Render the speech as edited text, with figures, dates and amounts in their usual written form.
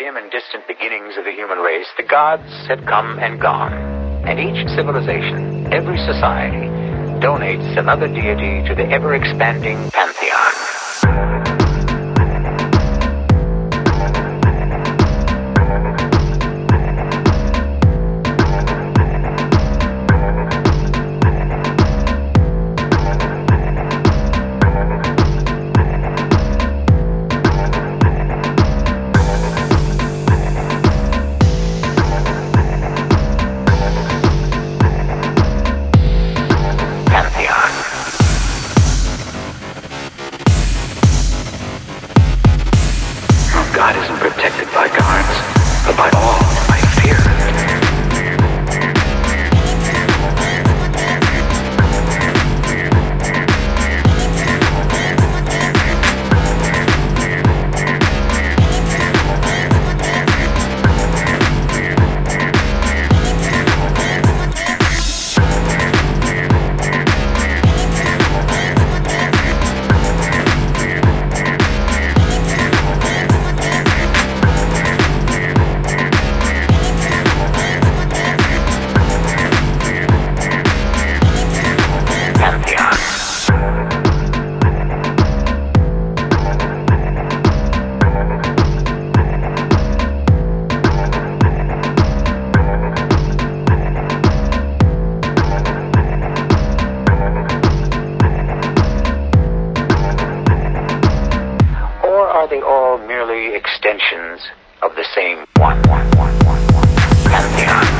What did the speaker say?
dim and distant beginnings of the human race, the gods had come and gone, and each civilization, every society, donates another deity to the ever-expanding pantheon. God isn't protected by gods, but by all by fear. Are they all merely extensions of the same one pantheon?